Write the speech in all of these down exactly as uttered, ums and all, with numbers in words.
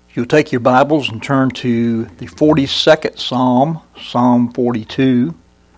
You'll take your Bibles and turn to the forty-second Psalm, Psalm forty-two.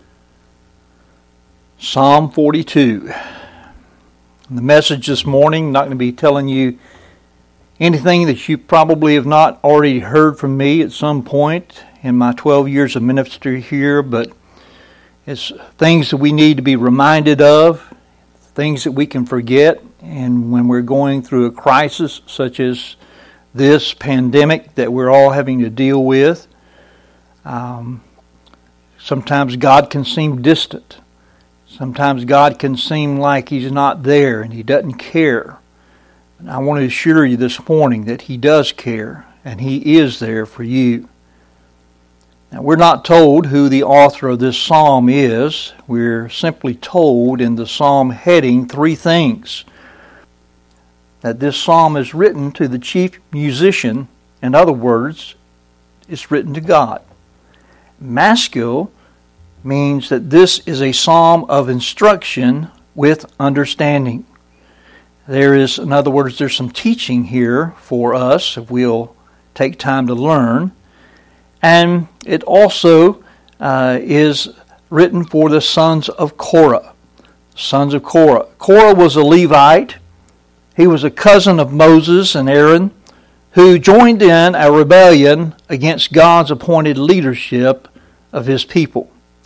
Psalm forty-two. And the message this morning, I'm not going to be telling you anything that you probably have not already heard from me at some point in my twelve years of ministry here, but it's things that we need to be reminded of, things that we can forget, and when we're going through a crisis such as this pandemic that we're all having to deal with. Um, sometimes God can seem distant. Sometimes God can seem like He's not there and He doesn't care. And I want to assure you this morning that He does care and He is there for you. Now, we're not told who the author of this psalm is. We're simply told in the psalm heading three things. That this psalm is written to the chief musician. In other words, it's written to God. Maskil means that this is a psalm of instruction with understanding. There is, in other words, there's some teaching here for us if we'll take time to learn. And it also uh, is written for the sons of Korah. Sons of Korah. Korah was a Levite. He was a cousin of Moses and Aaron who joined in a rebellion against God's appointed leadership of His people.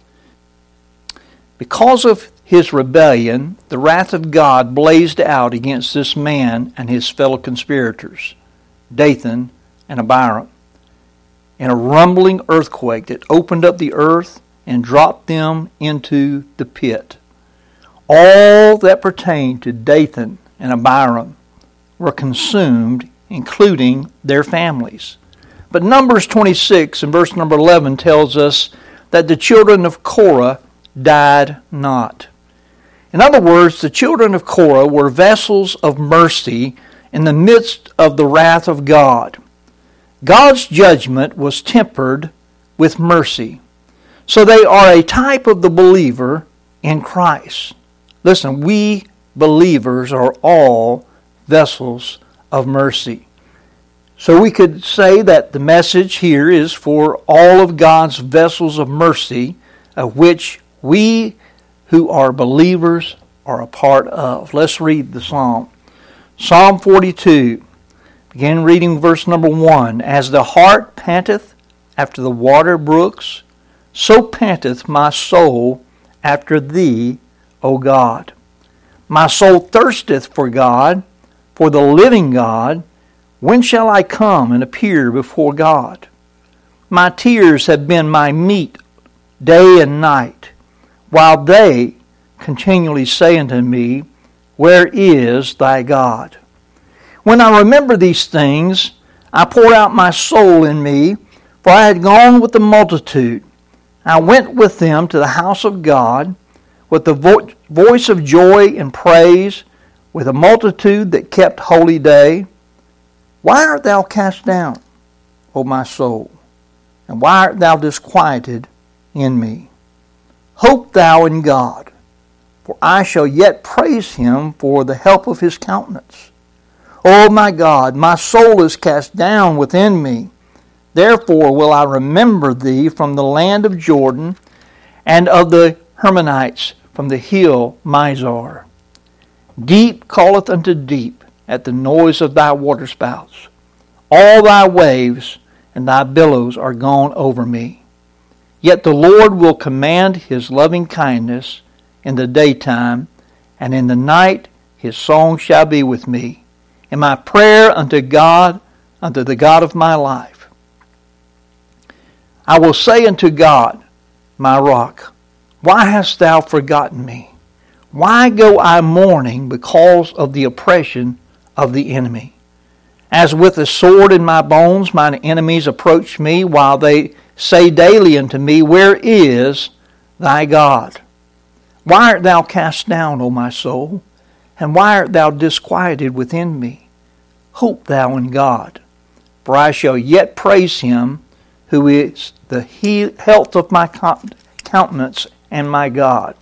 Because of his rebellion, the wrath of God blazed out against this man and his fellow conspirators, Dathan and Abiram, in a rumbling earthquake that opened up the earth and dropped them into the pit. All that pertained to Dathan and Abiram were consumed, including their families. But Numbers twenty-six and verse number eleven tells us that the children of Korah died not. In other words, the children of Korah were vessels of mercy in the midst of the wrath of God. God's judgment was tempered with mercy. So they are a type of the believer in Christ. Listen, we believers are all vessels of mercy. So we could say that the message here is for all of God's vessels of mercy, of which we who are believers are a part of. Let's read the psalm. Psalm forty-two. Begin reading verse number one. As the hart panteth after the water brooks, so panteth my soul after Thee, O God. My soul thirsteth for God, for the living God. When shall I come and appear before God? My tears have been my meat day and night, while they continually say unto me, Where is thy God? When I remember these things, I pour out my soul in me, for I had gone with the multitude. I went with them to the house of God, with the vo- voice of joy and praise, with a multitude that kept holy day. Why art thou cast down, O my soul? And why art thou disquieted in me? Hope thou in God, for I shall yet praise Him for the help of His countenance. O my God, my soul is cast down within me. Therefore will I remember Thee from the land of Jordan, and of the Hermonites from the hill Mizar. Deep calleth unto deep at the noise of Thy waterspouts. All Thy waves and Thy billows are gone over me. Yet the Lord will command His loving kindness in the daytime, and in the night His song shall be with me, and my prayer unto God, unto the God of my life. I will say unto God, my rock, Why hast Thou forgotten me? Why go I mourning because of the oppression of the enemy? As with a sword in my bones, mine enemies approach me, while they say daily unto me, Where is thy God? Why art thou cast down, O my soul? And why art thou disquieted within me? Hope thou in God, for I shall yet praise Him, who is the health of my countenance and my God.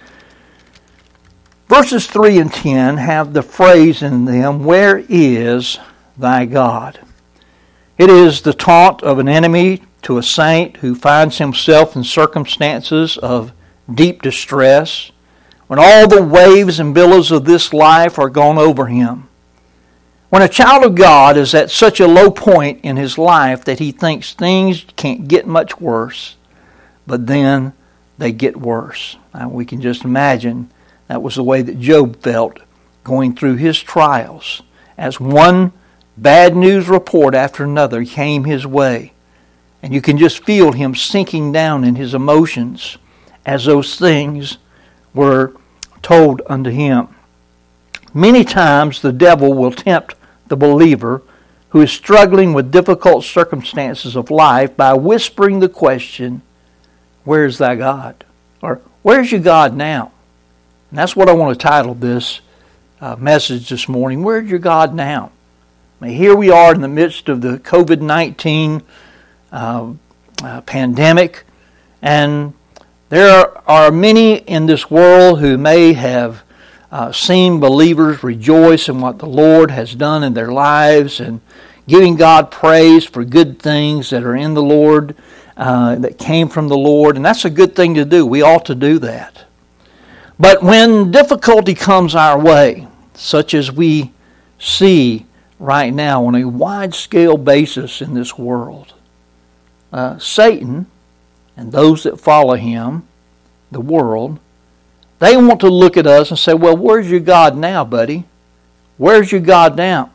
Verses three and ten have the phrase in them, Where is thy God? It is the taunt of an enemy to a saint who finds himself in circumstances of deep distress, when all the waves and billows of this life are gone over him. When a child of God is at such a low point in his life that he thinks things can't get much worse, but then they get worse. Now, we can just imagine that was the way that Job felt going through his trials, as one bad news report after another came his way. And you can just feel him sinking down in his emotions as those things were told unto him. Many times the devil will tempt the believer who is struggling with difficult circumstances of life by whispering the question, "Where's thy God?" Or, "Where's your God now?" And that's what I want to title this uh, message this morning. Where's your God now? I mean, here we are in the midst of the covid nineteen uh, uh, pandemic, and there are, are many in this world who may have uh, seen believers rejoice in what the Lord has done in their lives and giving God praise for good things that are in the Lord, uh, that came from the Lord, and that's a good thing to do. We ought to do that. But when difficulty comes our way, such as we see right now on a wide-scale basis in this world, uh, Satan and those that follow him, the world, they want to look at us and say, "Well, where's your God now, buddy? Where's your God now?"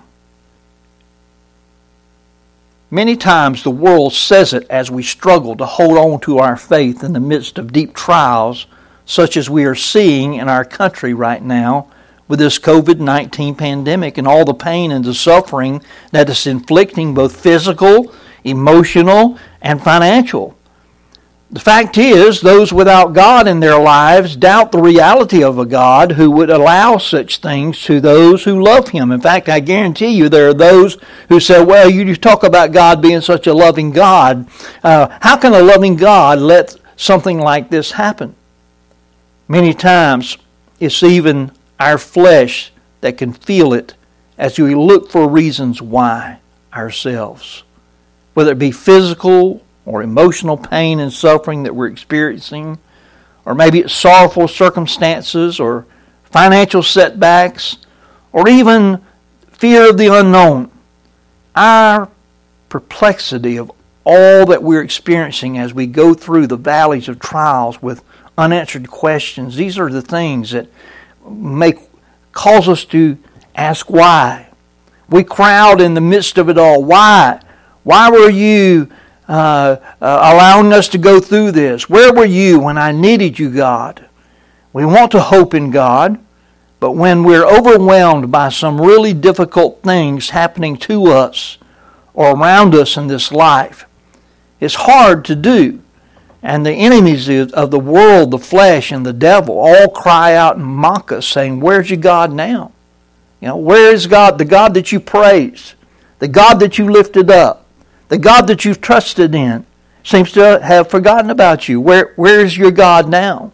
Many times the world says it as we struggle to hold on to our faith in the midst of deep trials, such as we are seeing in our country right now with this covid nineteen pandemic and all the pain and the suffering that it's inflicting, both physical, emotional, and financial. The fact is, those without God in their lives doubt the reality of a God who would allow such things to those who love Him. In fact, I guarantee you there are those who say, "Well, you talk about God being such a loving God. Uh, how can a loving God let something like this happen?" Many times, it's even our flesh that can feel it as we look for reasons why ourselves. Whether it be physical or emotional pain and suffering that we're experiencing, or maybe it's sorrowful circumstances or financial setbacks, or even fear of the unknown. Our perplexity of all that we're experiencing as we go through the valleys of trials with unanswered questions, these are the things that make cause us to ask why. We crowd in the midst of it all. Why? Why were you uh, uh, allowing us to go through this? Where were you when I needed you, God? We want to hope in God, but when we're overwhelmed by some really difficult things happening to us or around us in this life, it's hard to do. And the enemies of the world, the flesh, and the devil all cry out and mock us, saying, "Where's your God now? You know, where is God, the God that you praised, the God that you lifted up, the God that you've trusted in, seems to have forgotten about you. Where, where is your God now?"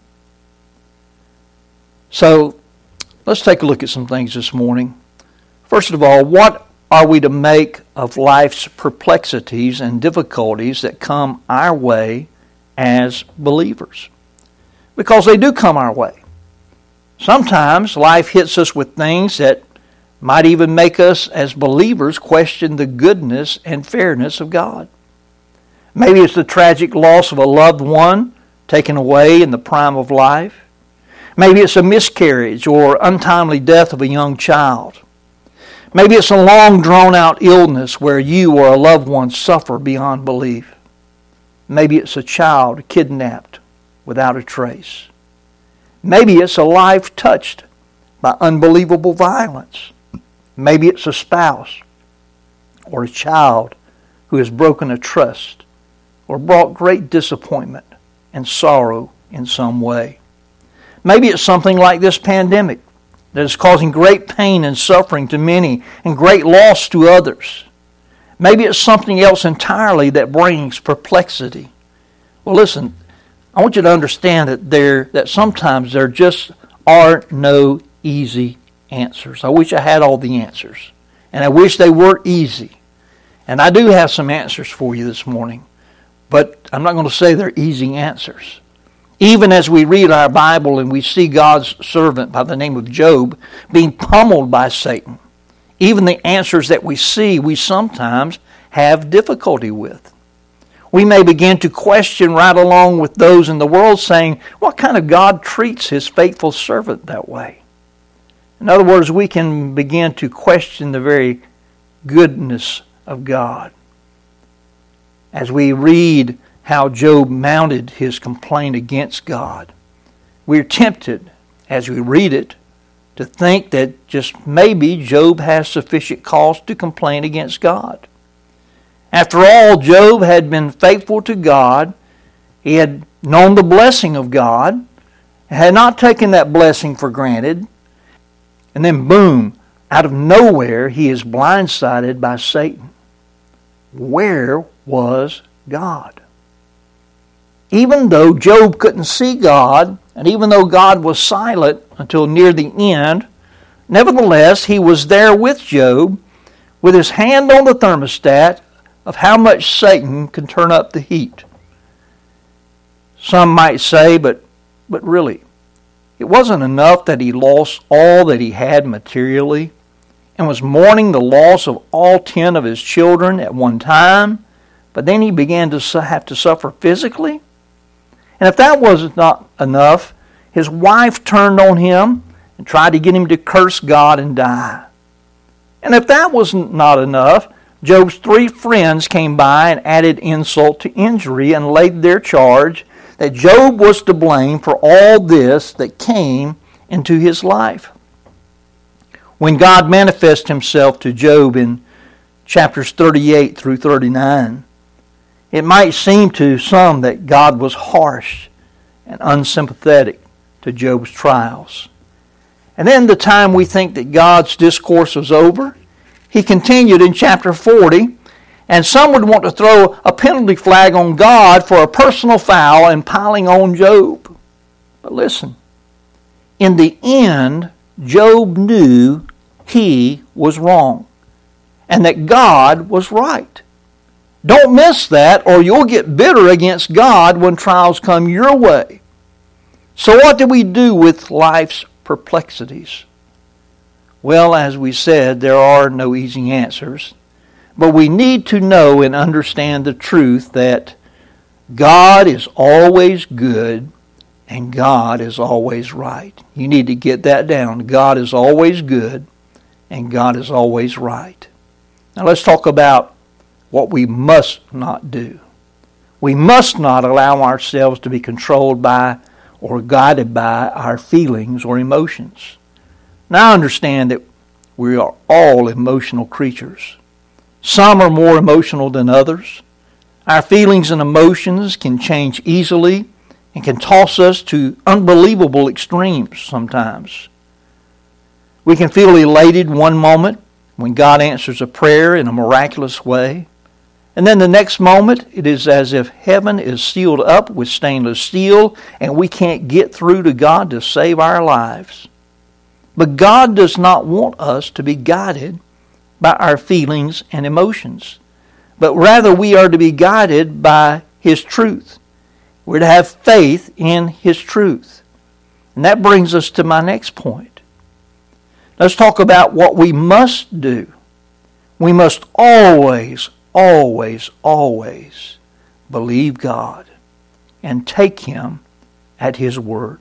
So, let's take a look at some things this morning. First of all, what are we to make of life's perplexities and difficulties that come our way as believers? Because they do come our way. Sometimes life hits us with things that might even make us as believers question the goodness and fairness of God. Maybe it's the tragic loss of a loved one taken away in the prime of life. Maybe it's a miscarriage or untimely death of a young child. Maybe it's a long drawn-out illness where you or a loved one suffer beyond belief. Maybe it's a child kidnapped without a trace. Maybe it's a life touched by unbelievable violence. Maybe it's a spouse or a child who has broken a trust or brought great disappointment and sorrow in some way. Maybe it's something like this pandemic that is causing great pain and suffering to many and great loss to others. Maybe it's something else entirely that brings perplexity. Well, listen, I want you to understand that there that sometimes there just are no easy answers. I wish I had all the answers, and I wish they were easy. And I do have some answers for you this morning, but I'm not going to say they're easy answers. Even as we read our Bible and we see God's servant by the name of Job being pummeled by Satan, even the answers that we see, we sometimes have difficulty with. We may begin to question right along with those in the world saying, what kind of God treats his faithful servant that way? In other words, we can begin to question the very goodness of God. As we read how Job mounted his complaint against God, we're tempted, as we read it, to think that just maybe Job has sufficient cause to complain against God. After all, Job had been faithful to God. He had known the blessing of God, had not taken that blessing for granted, and then boom, out of nowhere, he is blindsided by Satan. Where was God? Even though Job couldn't see God, and even though God was silent until near the end, nevertheless, he was there with Job, with his hand on the thermostat of how much Satan can turn up the heat. Some might say, but, but really, it wasn't enough that he lost all that he had materially and was mourning the loss of all ten of his children at one time, but then he began to have to suffer physically. And if that was not enough, his wife turned on him and tried to get him to curse God and die. And if that was not enough, Job's three friends came by and added insult to injury and laid their charge that Job was to blame for all this that came into his life. When God manifested himself to Job in chapters thirty-eight through thirty-nine, it might seem to some that God was harsh and unsympathetic to Job's trials. And then the time we think that God's discourse was over, he continued in chapter forty, and some would want to throw a penalty flag on God for a personal foul and piling on Job. But listen, in the end, Job knew he was wrong and that God was right. Don't miss that, or you'll get bitter against God when trials come your way. So what do we do with life's perplexities? Well, as we said, there are no easy answers. But we need to know and understand the truth that God is always good and God is always right. You need to get that down. God is always good and God is always right. Now let's talk about what we must not do. We must not allow ourselves to be controlled by or guided by our feelings or emotions. Now I understand that we are all emotional creatures. Some are more emotional than others. Our feelings and emotions can change easily and can toss us to unbelievable extremes sometimes. We can feel elated one moment when God answers a prayer in a miraculous way. And then the next moment, it is as if heaven is sealed up with stainless steel and we can't get through to God to save our lives. But God does not want us to be guided by our feelings and emotions, but rather we are to be guided by His truth. We're to have faith in His truth. And that brings us to my next point. Let's talk about what we must do. We must always, always, always believe God and take Him at His word.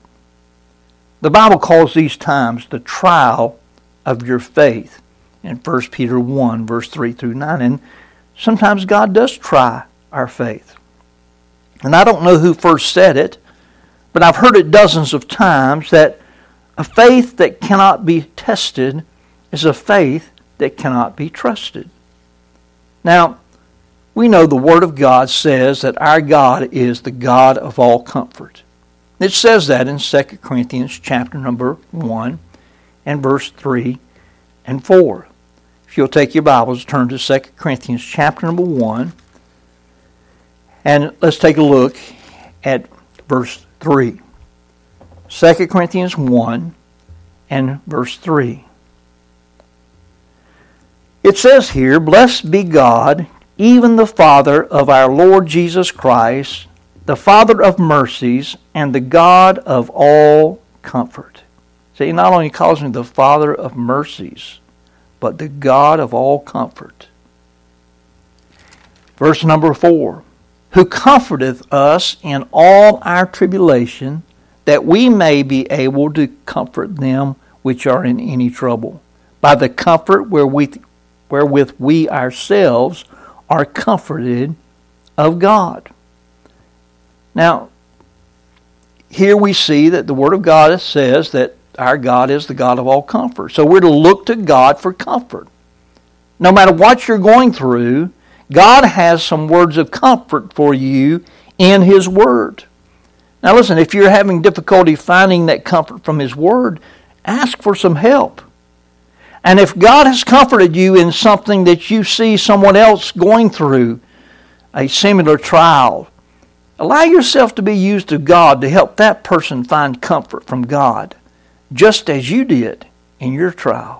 The Bible calls these times the trial of your faith in First Peter one, verse three through nine. And sometimes God does try our faith. And I don't know who first said it, but I've heard it dozens of times that a faith that cannot be tested is a faith that cannot be trusted. Now, we know the Word of God says that our God is the God of all comfort. It says that in Second Corinthians chapter number one and verse three and four. If you'll take your Bibles, turn to Second Corinthians chapter number one, and let's take a look at verse three. Second Corinthians one and verse three. It says here, "Blessed be God, even the Father of our Lord Jesus Christ, the Father of mercies, and the God of all comfort. See, he not only calls him the Father of mercies, but the God of all comfort. Verse number four, who comforteth us in all our tribulation, that we may be able to comfort them which are in any trouble, by the comfort wherewith, wherewith we ourselves are comforted of God. Now, here we see that the Word of God says that our God is the God of all comfort. So we're to look to God for comfort. No matter what you're going through, God has some words of comfort for you in His Word. Now listen, if you're having difficulty finding that comfort from His Word, ask for some help. And if God has comforted you in something that you see someone else going through, a similar trial, allow yourself to be used of God to help that person find comfort from God, just as you did in your trial.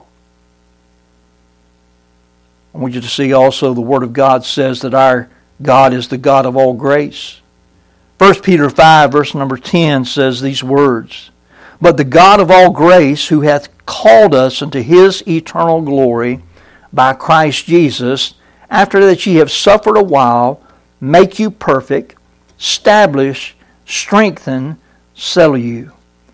I want you to see also the Word of God says that our God is the God of all grace. First Peter five, verse number ten says these words, but the God of all grace, who hath called us unto His eternal glory by Christ Jesus, after that ye have suffered a while, make you perfect, establish, strengthen, settle you.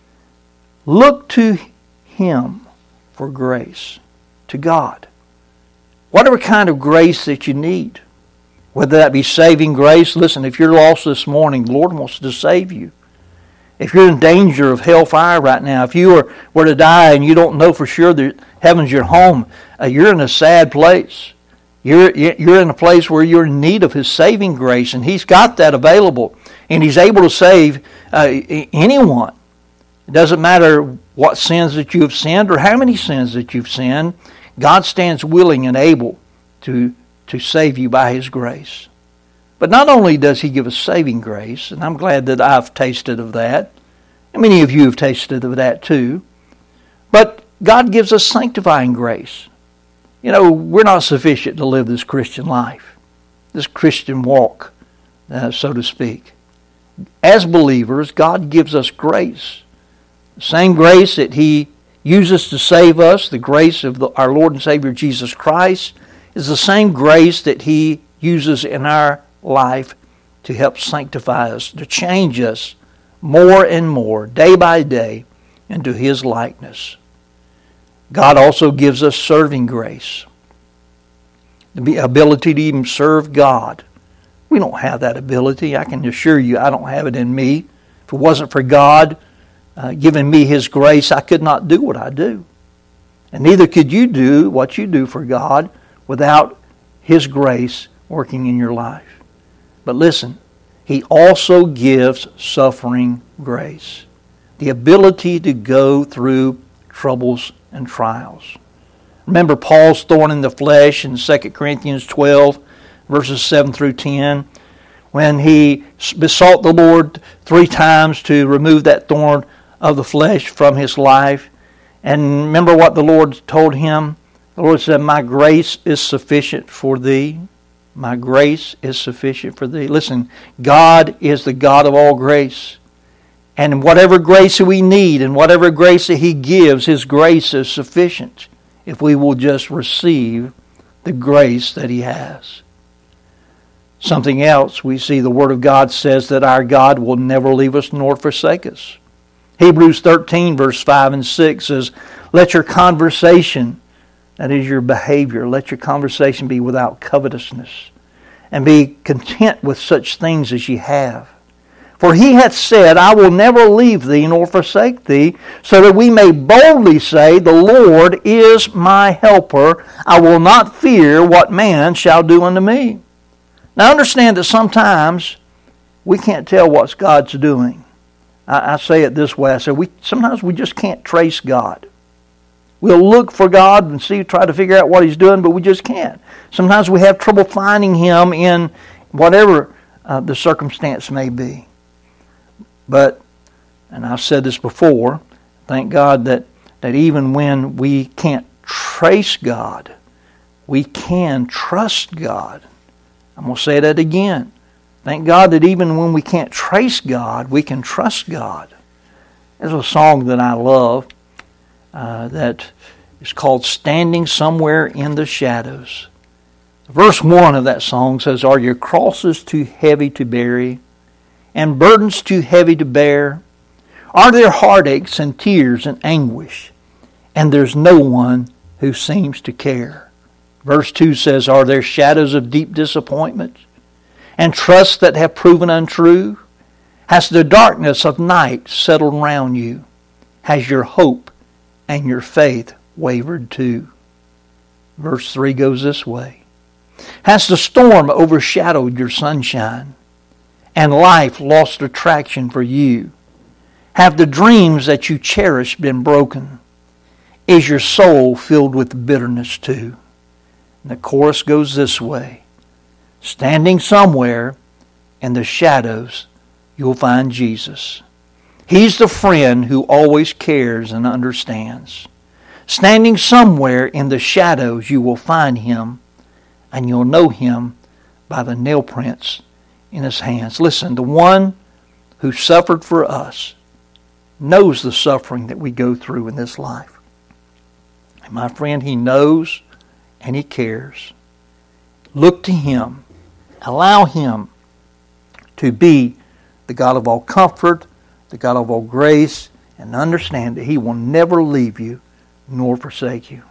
Look to Him for grace, to God. Whatever kind of grace that you need, whether that be saving grace. Listen, if you're lost this morning, the Lord wants to save you. If you're in danger of hellfire right now, if you were, were to die and you don't know for sure that heaven's your home, uh, you're in a sad place. You're, you're in a place where you're in need of His saving grace, and He's got that available. And He's able to save uh, anyone. It doesn't matter what sins that you have sinned or how many sins that you've sinned. God stands willing and able to, to save you by His grace. But not only does He give us saving grace, and I'm glad that I've tasted of that, and many of you have tasted of that too, but God gives us sanctifying grace. You know, we're not sufficient to live this Christian life, this Christian walk, uh, so to speak. As believers, God gives us grace. The same grace that He uses to save us, the grace of the, our Lord and Savior Jesus Christ, is the same grace that He uses in our life to help sanctify us, to change us more and more, day by day, into His likeness. God also gives us serving grace, the ability to even serve God. We don't have that ability. I can assure you I don't have it in me. If it wasn't for God uh, giving me His grace, I could not do what I do. And neither could you do what you do for God without His grace working in your life. But listen, He also gives suffering grace, the ability to go through troubles and trials. Remember Paul's thorn in the flesh in Second Corinthians twelve, verses seven through ten, when he besought the Lord three times to remove that thorn of the flesh from his life. And remember what the Lord told him? The Lord said, my grace is sufficient for thee. My grace is sufficient for thee. Listen, God is the God of all grace. And whatever grace we need and whatever grace that He gives, His grace is sufficient if we will just receive the grace that He has. Something else, we see the Word of God says that our God will never leave us nor forsake us. Hebrews thirteen, verse five and six says, let your conversation, that is your behavior, let your conversation be without covetousness, and be content with such things as ye have. For He hath said, I will never leave thee nor forsake thee, so that we may boldly say, the Lord is my helper. I will not fear what man shall do unto me. Now understand that sometimes we can't tell what God's doing. I, I say it this way. I say we sometimes we just can't trace God. We'll look for God and see, try to figure out what He's doing, but we just can't. Sometimes we have trouble finding Him in whatever uh, the circumstance may be. But, and I've said this before, thank God that, that even when we can't trace God, we can trust God. I'm going to say that again. Thank God that even when we can't trace God, we can trust God. There's a song that I love uh, that is called Standing Somewhere in the Shadows. Verse one of that song says, "Are your crosses too heavy to bear, and burdens too heavy to bear? Are there heartaches and tears and anguish, and there's no one who seems to care?" Verse two says, "Are there shadows of deep disappointment, and trusts that have proven untrue? Has the darkness of night settled round you? Has your hope and your faith wavered too?" Verse three goes this way. "Has the storm overshadowed your sunshine, and life lost attraction for you? Have the dreams that you cherished been broken? Is your soul filled with bitterness too?" And the chorus goes this way. "Standing somewhere in the shadows, you'll find Jesus. He's the friend who always cares and understands. Standing somewhere in the shadows, you will find Him, and you'll know Him by the nail prints in His hands." Listen, the one who suffered for us knows the suffering that we go through in this life. And my friend, He knows and He cares. Look to Him. Allow Him to be the God of all comfort, the God of all grace, and understand that He will never leave you nor forsake you.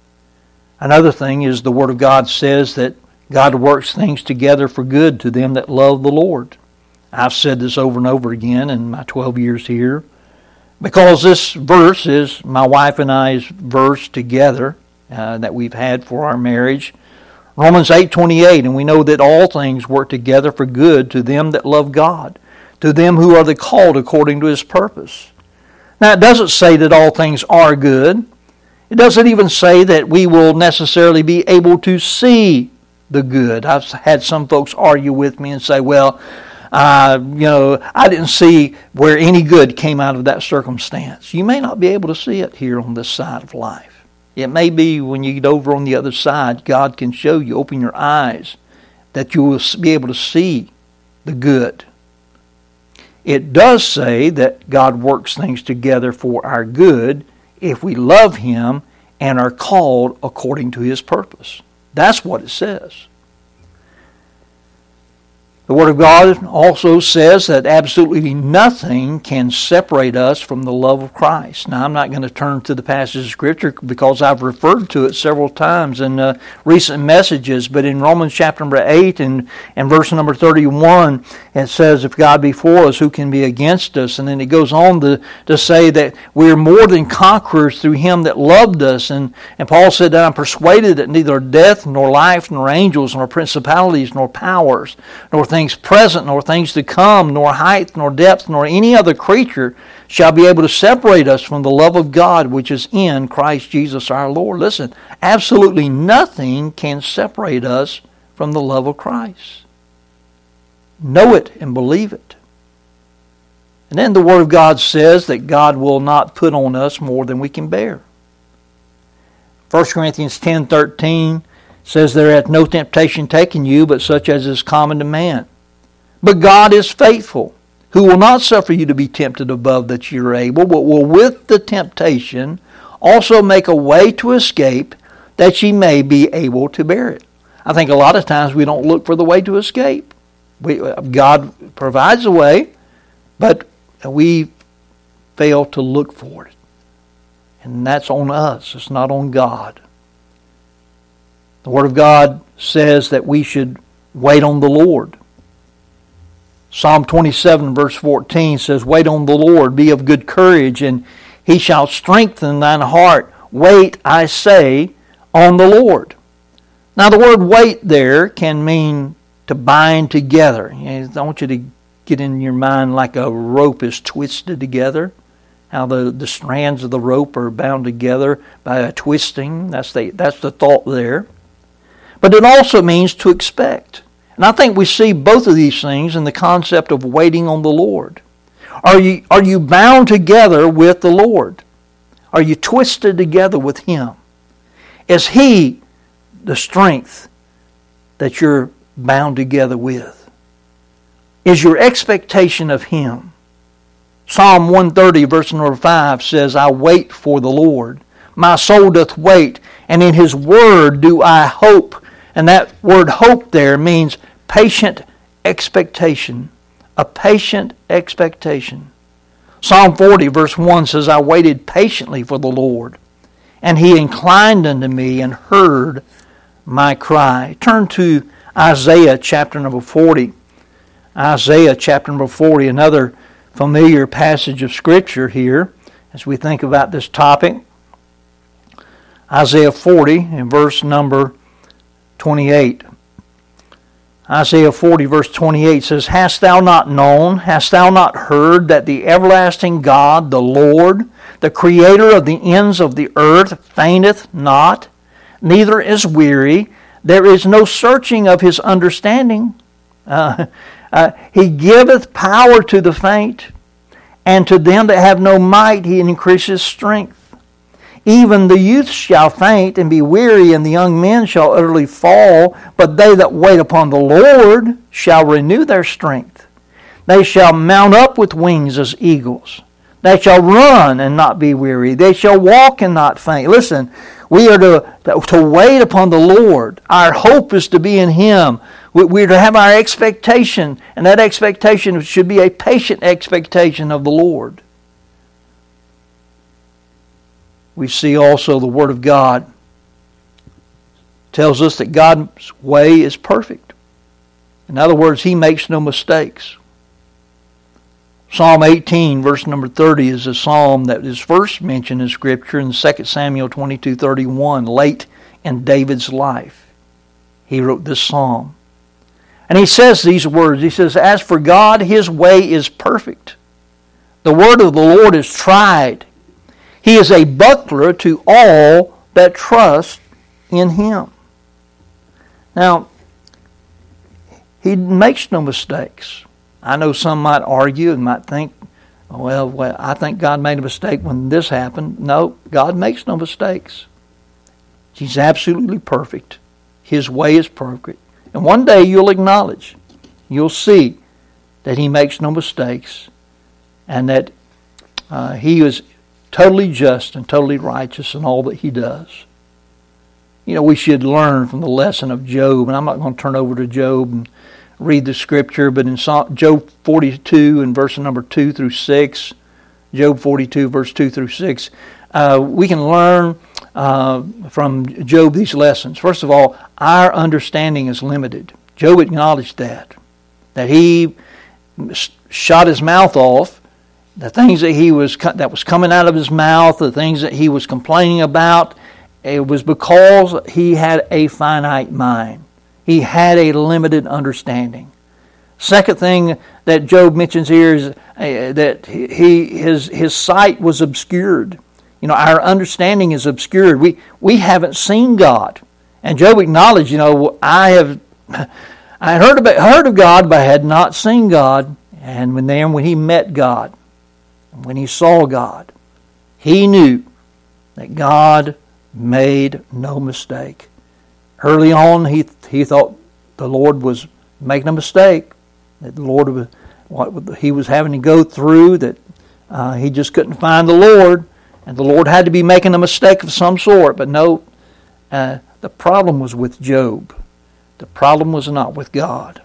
Another thing is the Word of God says that God works things together for good to them that love the Lord. I've said this over and over again in my twelve years here, because this verse is my wife and I's verse together uh, that we've had for our marriage. Romans eight twenty-eight, "And we know that all things work together for good to them that love God, to them who are the called according to His purpose." Now, it doesn't say that all things are good. It doesn't even say that we will necessarily be able to see the good. I've had some folks argue with me and say, well, uh, you know, I didn't see where any good came out of that circumstance. You may not be able to see it here on this side of life. It may be when you get over on the other side, God can show you, open your eyes, that you will be able to see the good. It does say that God works things together for our good if we love Him and are called according to His purpose. That's what it says. The Word of God also says that absolutely nothing can separate us from the love of Christ. Now, I'm not going to turn to the passage of Scripture because I've referred to it several times in uh, recent messages, but in Romans chapter number eight and, and verse number thirty-one, it says, "If God be for us, who can be against us?" And then it goes on to, to say that we are more than conquerors through Him that loved us. And, and Paul said that I'm persuaded that neither death, nor life, nor angels, nor principalities, nor powers, nor things things present, nor things to come, nor height, nor depth, nor any other creature shall be able to separate us from the love of God which is in Christ Jesus our Lord. Listen, absolutely nothing can separate us from the love of Christ. Know it and believe it. And then the Word of God says that God will not put on us more than we can bear. First Corinthians ten thirteen says, "There hath no temptation taken you, but such as is common to man. But God is faithful, who will not suffer you to be tempted above that you are able, but will with the temptation also make a way to escape, that ye may be able to bear it." I think a lot of times we don't look for the way to escape. We, God provides a way, but we fail to look for it. And that's on us. It's not on God. The Word of God says that we should wait on the Lord. Psalm twenty-seven verse fourteen says, "Wait on the Lord, be of good courage, and He shall strengthen thine heart. Wait, I say, on the Lord." Now the word wait there can mean to bind together. I want you to get in your mind like a rope is twisted together. How the, the strands of the rope are bound together by a twisting. That's the, that's the thought there. But it also means to expect. And I think we see both of these things in the concept of waiting on the Lord. Are you, are you bound together with the Lord? Are you twisted together with Him? Is He the strength that you're bound together with? Is your expectation of Him? Psalm one thirty, verse number five says, I wait for the Lord. My soul doth wait, and in His word do I hope. And that word hope there means patient expectation. A patient expectation. Psalm forty, verse one says, I waited patiently for the Lord, and He inclined unto me and heard my cry. Turn to Isaiah chapter number forty. Isaiah chapter number forty, another familiar passage of Scripture here as we think about this topic. Isaiah forty in verse number twenty-eight. Isaiah forty verse twenty-eight says, Hast thou not known, hast thou not heard, that the everlasting God, the Lord, the Creator of the ends of the earth, fainteth not, neither is weary. There is no searching of His understanding. Uh, uh, he giveth power to the faint, and to them that have no might He increases strength. Even the youth shall faint and be weary, and the young men shall utterly fall. But they that wait upon the Lord shall renew their strength. They shall mount up with wings as eagles. They shall run and not be weary. They shall walk and not faint. Listen, we are to, to wait upon the Lord. Our hope is to be in Him. We are to have our expectation, and that expectation should be a patient expectation of the Lord. We see also the Word of God tells us that God's way is perfect. In other words, He makes no mistakes. Psalm eighteen, verse number thirty, is a psalm that is first mentioned in Scripture in Second Samuel twenty-two thirty-one, late in David's life. He wrote this psalm. And he says these words. He says, As for God, His way is perfect. The word of the Lord is tried. He is a buckler to all that trust in Him. Now, He makes no mistakes. I know some might argue and might think, well, well, I think God made a mistake when this happened. No, God makes no mistakes. He's absolutely perfect. His way is perfect. And one day you'll acknowledge, you'll see that He makes no mistakes, and that uh, He is totally just and totally righteous in all that He does. You know, we should learn from the lesson of Job, and I'm not going to turn over to Job and read the Scripture, but in Job forty-two and verse number two through six, Job forty-two verse two through six, uh, we can learn uh, from Job these lessons. First of all, our understanding is limited. Job acknowledged that, that he shot his mouth off. The things that he was that was coming out of his mouth, the things that he was complaining about, it was because he had a finite mind. He had a limited understanding. Second thing that Job mentions here is uh, that he his his sight was obscured. You know, our understanding is obscured. We we haven't seen God, and Job acknowledged, you know, I have I heard about heard of God, but I had not seen God. And when then when he met God, when he saw God, he knew that God made no mistake. Early on, he he thought the Lord was making a mistake, that the Lord was, what he was having to go through, that uh, he just couldn't find the Lord, and the Lord had to be making a mistake of some sort. But no, uh, the problem was with Job. The problem was not with God.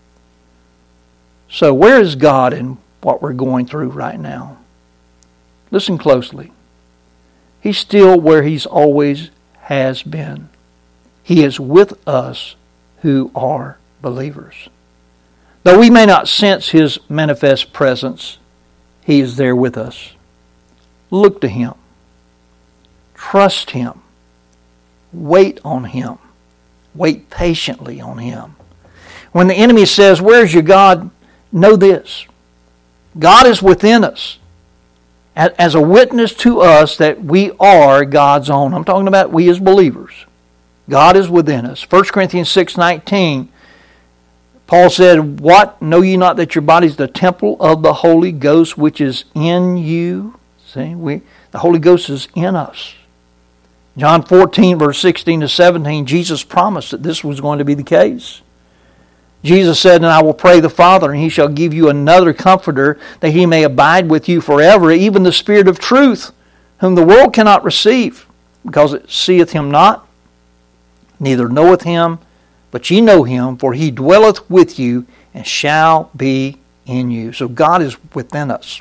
So where is God in what we're going through right now? Listen closely. He's still where He's always has been. He is with us who are believers. Though we may not sense His manifest presence, He is there with us. Look to Him. Trust Him. Wait on Him. Wait patiently on Him. When the enemy says, "Where's your God?" know this. God is within us as a witness to us that we are God's own. I'm talking about we as believers. God is within us. First Corinthians six nineteen, Paul said, "What? Know ye not that your body is the temple of the Holy Ghost which is in you?" See, we the Holy Ghost is in us. John fourteen, verse sixteen to seventeen, Jesus promised that this was going to be the case. Jesus said, and I will pray the Father, and he shall give you another comforter, that he may abide with you forever, even the Spirit of truth, whom the world cannot receive, because it seeth him not, neither knoweth him, but ye know him, for he dwelleth with you, and shall be in you. So God is within us.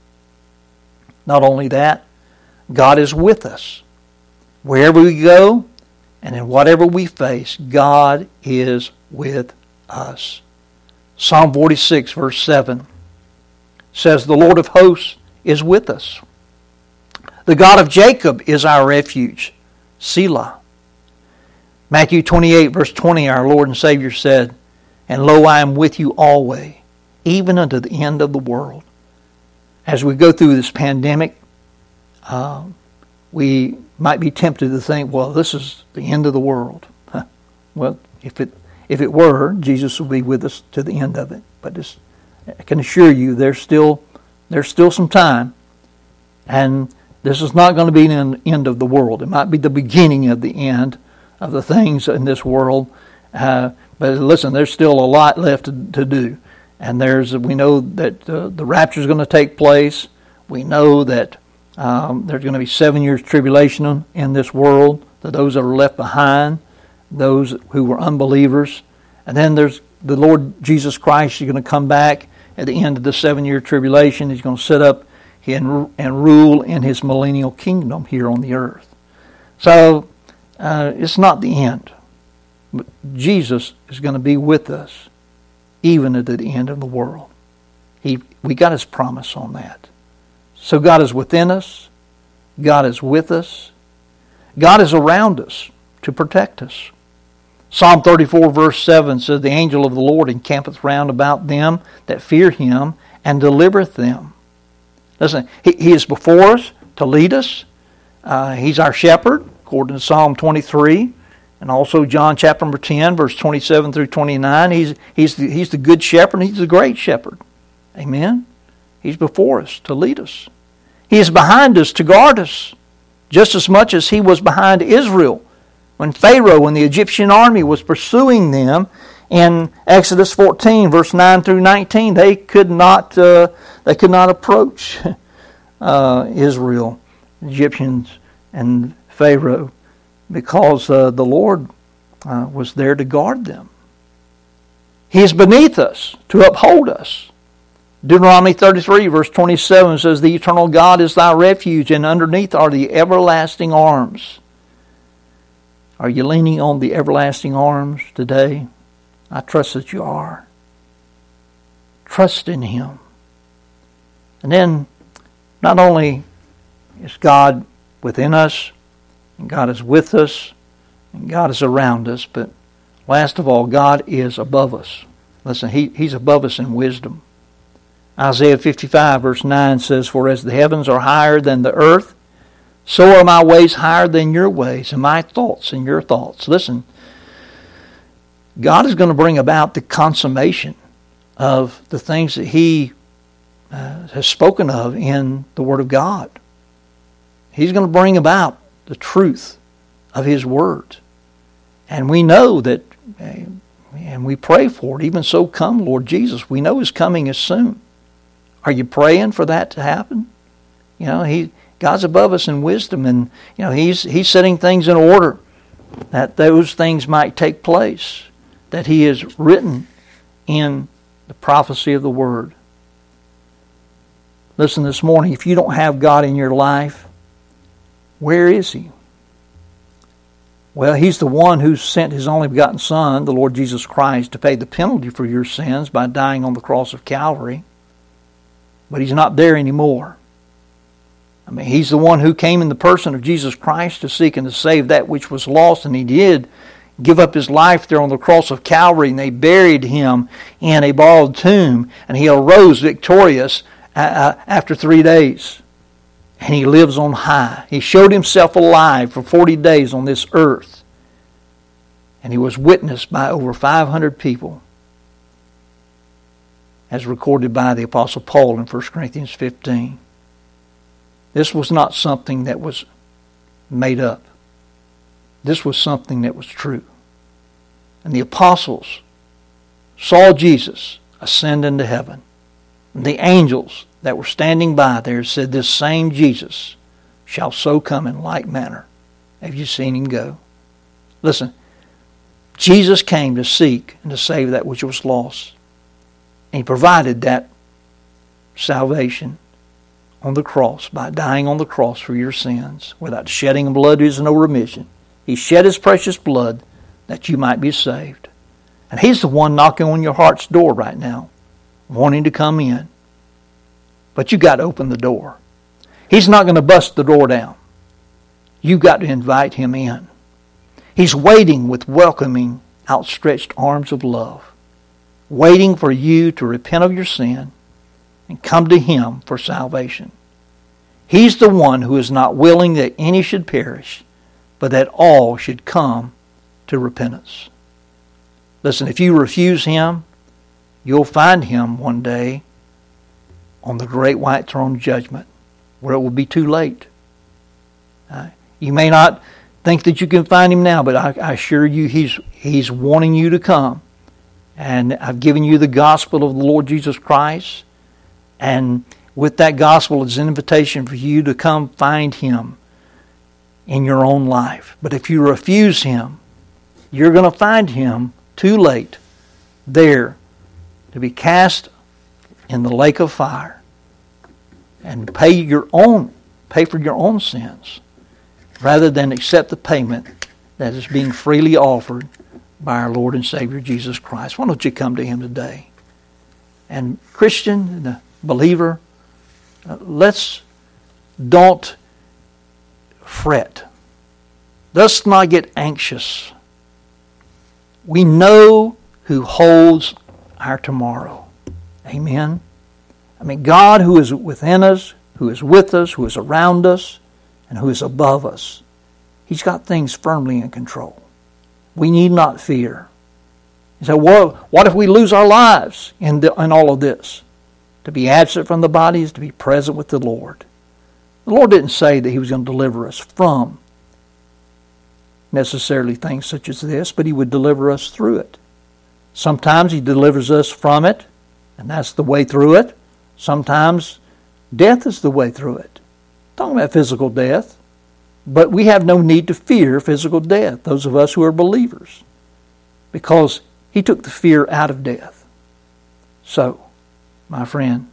Not only that, God is with us. Wherever we go, and in whatever we face, God is with us. Psalm forty-six, verse seven says, the Lord of hosts is with us. The God of Jacob is our refuge. Selah. Matthew twenty-eight, verse twenty, our Lord and Savior said, and lo, I am with you always, even unto the end of the world. As we go through this pandemic, uh, we might be tempted to think, well, this is the end of the world. Well, if it if it were, Jesus will be with us to the end of it. But it's, I can assure you, there's still there's still some time, and this is not going to be the end of the world. It might be the beginning of the end of the things in this world. Uh, but listen, there's still a lot left to, to do. And there's we know that uh, the rapture is going to take place. We know that um, there's going to be seven years tribulation in this world to those that are left behind, those who were unbelievers. And then there's the Lord Jesus Christ is going to come back at the end of the seven-year tribulation. He's going to sit up and, and rule in his millennial kingdom here on the earth. So uh, it's not the end. But Jesus is going to be with us even at the end of the world. He, we got his promise on that. So God is within us. God is with us. God is around us to protect us. Psalm thirty-four, verse seven says, the angel of the Lord encampeth round about them that fear him, and delivereth them. Listen, he, he is before us to lead us. Uh, he's our shepherd, according to Psalm twenty-three. And also John chapter number ten, verse twenty-seven through twenty-nine. He's, he's, the, he's the good shepherd, and he's the great shepherd. Amen? He's before us to lead us. He is behind us to guard us, just as much as he was behind Israel when Pharaoh and the Egyptian army was pursuing them. In Exodus fourteen, verse nine through nineteen, they could not uh, they could not approach uh, Israel, Egyptians, and Pharaoh, because uh, the Lord uh, was there to guard them. He is beneath us to uphold us. Deuteronomy thirty-three, verse twenty-seven says, the eternal God is thy refuge, and underneath are the everlasting arms. Are you leaning on the everlasting arms today? I trust that you are. Trust in him. And then, not only is God within us, and God is with us, and God is around us, but last of all, God is above us. Listen, he, he's above us in wisdom. Isaiah fifty-five, verse nine says, for as the heavens are higher than the earth, so are my ways higher than your ways, and my thoughts than your thoughts. Listen, God is going to bring about the consummation of the things that he uh, has spoken of in the Word of God. He's going to bring about the truth of his Word. And we know that, and we pray for it, even so come, Lord Jesus. We know his coming is soon. Are you praying for that to happen? You know, he God's above us in wisdom, and you know he's he's setting things in order that those things might take place that he has written in the prophecy of the Word. Listen, this morning, if you don't have God in your life, where is he? Well, he's the one who sent his only begotten Son, the Lord Jesus Christ, to pay the penalty for your sins by dying on the cross of Calvary. But he's not there anymore. I mean, he's the one who came in the person of Jesus Christ to seek and to save that which was lost, and he did give up his life there on the cross of Calvary, and they buried him in a borrowed tomb, and he arose victorious uh, after three days. And he lives on high. He showed himself alive for forty days on this earth, and he was witnessed by over five hundred people, as recorded by the Apostle Paul in First Corinthians fifteen. This was not something that was made up. This was something that was true. And the apostles saw Jesus ascend into heaven. And the angels that were standing by there said, this same Jesus shall so come in like manner. Have you seen him go? Listen, Jesus came to seek and to save that which was lost. And he provided that salvation on the cross by dying on the cross for your sins. Without shedding of blood there is no remission. He shed his precious blood that you might be saved. And he's the one knocking on your heart's door right now, wanting to come in. But you got to open the door. He's not going to bust the door down. You got to invite him in. He's waiting with welcoming, outstretched arms of love, waiting for you to repent of your sin and come to him for salvation. He's the one who is not willing that any should perish, but that all should come to repentance. Listen, if you refuse him, you'll find him one day on the great white throne judgment, where it will be too late. Uh, you may not think that you can find him now, but I, I assure you he's, he's wanting you to come. And I've given you the gospel of the Lord Jesus Christ. And with that gospel, it's an invitation for you to come find him in your own life. But if you refuse him, you're going to find him too late there to be cast in the lake of fire and pay your own, pay for your own sins, rather than accept the payment that is being freely offered by our Lord and Savior Jesus Christ. Why don't you come to him today? And Christian, the believer, uh, let's don't fret. Let's not get anxious. We know who holds our tomorrow. Amen. I mean, God who is within us, who is with us, who is around us, and who is above us. He's got things firmly in control. We need not fear. You say, well, what if we lose our lives in, the, in all of this? To be absent from the body is to be present with the Lord. The Lord didn't say that he was going to deliver us from necessarily things such as this, but he would deliver us through it. Sometimes he delivers us from it, and that's the way through it. Sometimes death is the way through it. I'm talking about physical death. But we have no need to fear physical death, those of us who are believers, because he took the fear out of death. So, my friend,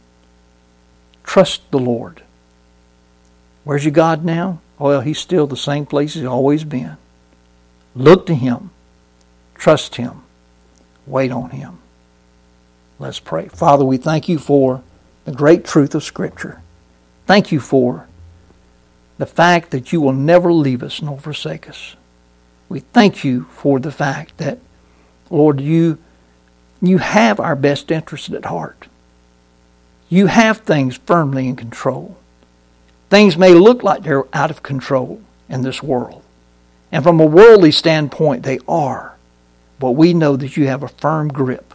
trust the Lord. Where's your God now? Well, he's still the same place he's always been. Look to him. Trust him. Wait on him. Let's pray. Father, we thank you for the great truth of Scripture. Thank you for the fact that you will never leave us nor forsake us. We thank you for the fact that, Lord, you, you have our best interest at heart. You have things firmly in control. Things may look like they're out of control in this world. And from a worldly standpoint, they are. But we know that you have a firm grip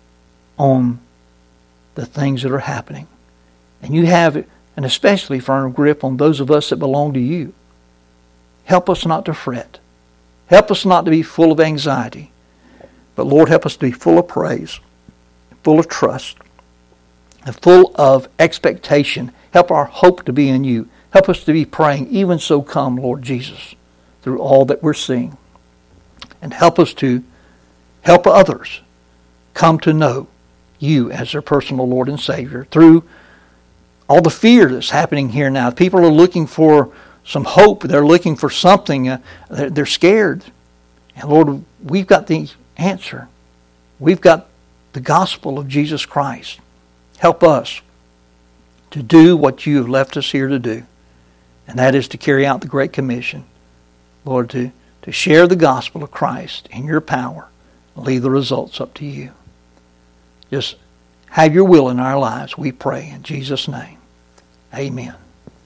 on the things that are happening. And you have an especially firm grip on those of us that belong to you. Help us not to fret. Help us not to be full of anxiety. But Lord, help us to be full of praise, full of trust, and full of expectation. Help our hope to be in you. Help us to be praying, even so come, Lord Jesus, through all that we're seeing. And help us to help others come to know you as their personal Lord and Savior through all the fear that's happening here now. People are looking for some hope. They're looking for something. Uh, they're, they're scared. And Lord, we've got the answer. We've got the gospel of Jesus Christ. Help us to do what you have left us here to do. And that is to carry out the Great Commission. Lord, to, to share the gospel of Christ in your power. Leave the results up to you. Just have your will in our lives, we pray in Jesus' name. Amen.